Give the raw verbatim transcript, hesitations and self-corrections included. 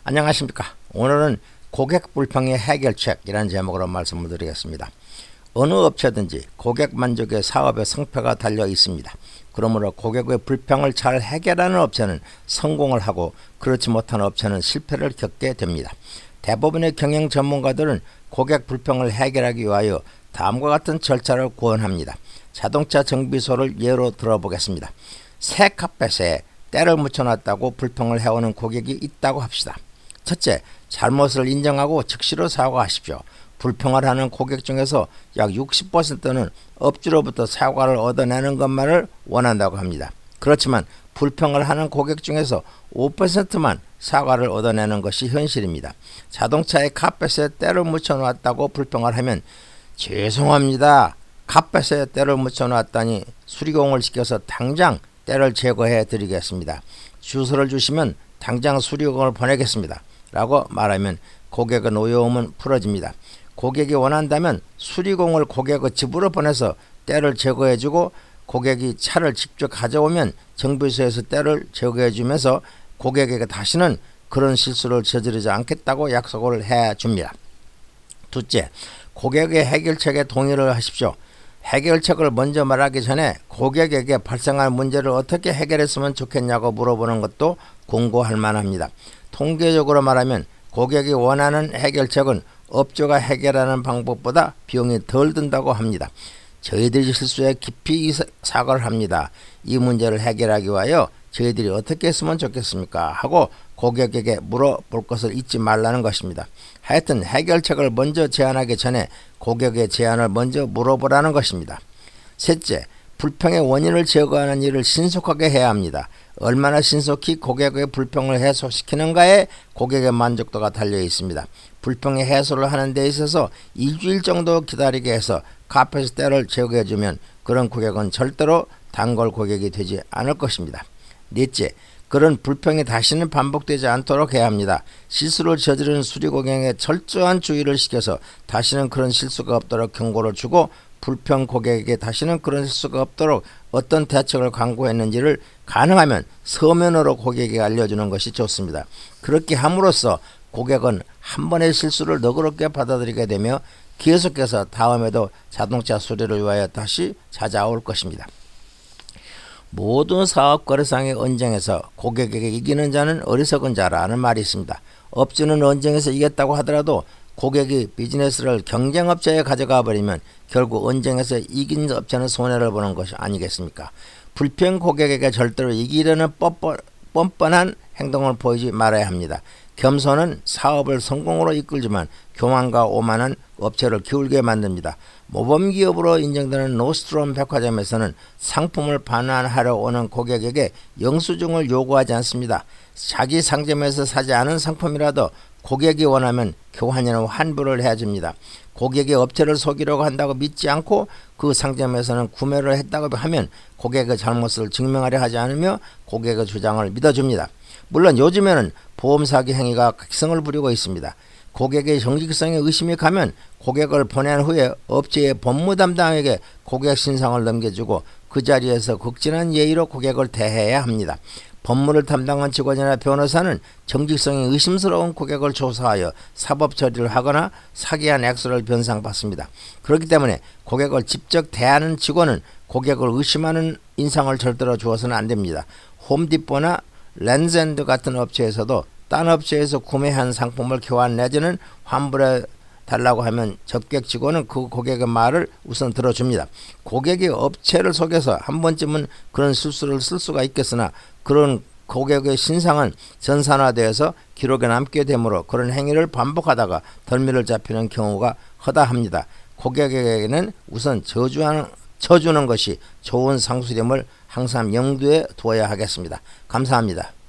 안녕하십니까. 오늘은 고객 불평의 해결책이라는 제목으로 말씀을 드리겠습니다. 어느 업체든지 고객 만족의 사업의 성패가 달려 있습니다. 그러므로 고객의 불평을 잘 해결하는 업체는 성공을 하고 그렇지 못한 업체는 실패를 겪게 됩니다. 대부분의 경영 전문가들은 고객 불평을 해결하기 위하여 다음과 같은 절차를 고안합니다. 자동차 정비소를 예로 들어보겠습니다. 새 카펫에 때를 묻혀놨다고 불평을 해오는 고객이 있다고 합시다. 첫째, 잘못을 인정하고 즉시로 사과하십시오. 불평을 하는 고객 중에서 약 육십 퍼센트는 업주로부터 사과를 얻어내는 것만을 원한다고 합니다. 그렇지만 불평을 하는 고객 중에서 오 퍼센트만 사과를 얻어내는 것이 현실입니다. 자동차에 카펫에 때를 묻혀놨다고 불평을 하면 죄송합니다. 카펫에 때를 묻혀놨다니 수리공을 시켜서 당장 때를 제거해 드리겠습니다. 주소를 주시면 당장 수리공을 보내겠습니다. 라고 말하면 고객의 노여움은 풀어집니다. 고객이 원한다면 수리공을 고객의 집으로 보내서 때를 제거해주고 고객이 차를 직접 가져오면 정비소에서 때를 제거해주면서 고객에게 다시는 그런 실수를 저지르지 않겠다고 약속을 해줍니다. 둘째, 고객의 해결책에 동의를 하십시오. 해결책을 먼저 말하기 전에 고객에게 발생할 문제를 어떻게 해결했으면 좋겠냐고 물어보는 것도 공고할 만합니다. 통계적으로 말하면 고객이 원하는 해결책은 업주가 해결하는 방법보다 비용이 덜 든다고 합니다. 저희들이 실수에 깊이 사과를 합니다. 이 문제를 해결하기 위하여 저희들이 어떻게 했으면 좋겠습니까? 하고 고객에게 물어볼 것을 잊지 말라는 것입니다. 하여튼 해결책을 먼저 제안하기 전에 고객의 제안을 먼저 물어보라는 것입니다. 셋째, 불평의 원인을 제거하는 일을 신속하게 해야 합니다. 얼마나 신속히 고객의 불평을 해소시키는가에 고객의 만족도가 달려 있습니다. 불평의 해소를 하는 데 있어서 일주일 정도 기다리게 해서 카펫 때를 제거해주면 그런 고객은 절대로 단골 고객이 되지 않을 것입니다. 넷째, 그런 불평이 다시는 반복되지 않도록 해야 합니다. 실수를 저지르는 수리 고객에게 철저한 주의를 시켜서 다시는 그런 실수가 없도록 경고를 주고 불평 고객에게 다시는 그런 실수가 없도록 어떤 대책을 강구했는지를 가능하면 서면으로 고객에게 알려주는 것이 좋습니다. 그렇게 함으로써 고객은 한 번의 실수를 너그럽게 받아들이게 되며 계속해서 다음에도 자동차 수리를 위하여 다시 찾아올 것입니다. 모든 사업 거래상의 언쟁에서 고객에게 이기는 자는 어리석은 자라는 말이 있습니다. 업주는 언쟁에서 이겼다고 하더라도 고객이 비즈니스를 경쟁업체에 가져가 버리면 결국 언쟁에서 이긴 업체는 손해를 보는 것이 아니겠습니까? 불평 고객에게 절대로 이기려는 뻔뻔, 뻔뻔한 행동을 보이지 말아야 합니다. 겸손은 사업을 성공으로 이끌지만 교만과 오만은 업체를 기울게 만듭니다. 모범기업으로 인정되는 노스트롬 백화점에서는 상품을 반환하러 오는 고객에게 영수증을 요구하지 않습니다. 자기 상점에서 사지 않은 상품이라도 고객이 원하면 교환이나 환불을 해줍니다. 고객이 업체를 속이려고 한다고 믿지 않고 그 상점에서는 구매를 했다고 하면 고객의 잘못을 증명하려 하지 않으며 고객의 주장을 믿어줍니다. 물론 요즘에는 보험사기 행위가 극성을 부리고 있습니다. 고객의 정직성에 의심이 가면 고객을 보낸 후에 업체의 법무 담당에게 고객 신상을 넘겨주고 그 자리에서 극진한 예의로 고객을 대해야 합니다. 법무를 담당한 직원이나 변호사는 정직성이 의심스러운 고객을 조사하여 사법 처리를 하거나 사기한 액수를 변상받습니다. 그렇기 때문에 고객을 직접 대하는 직원은 고객을 의심하는 인상을 절대로 주어서는 안 됩니다. 홈디포나 랜즈엔드 같은 업체에서도 딴 업체에서 구매한 상품을 교환 내지는 환불해 달라고 하면 접객 직원은 그 고객의 말을 우선 들어줍니다. 고객이 업체를 속여서 한 번쯤은 그런 실수를 쓸 수가 있겠으나 그런 고객의 신상은 전산화되어서 기록에 남게 되므로 그런 행위를 반복하다가 덜미를 잡히는 경우가 허다합니다. 고객에게는 우선 저주하는, 쳐주는 것이 좋은 상술임을 항상 염두에 두어야 하겠습니다. 감사합니다.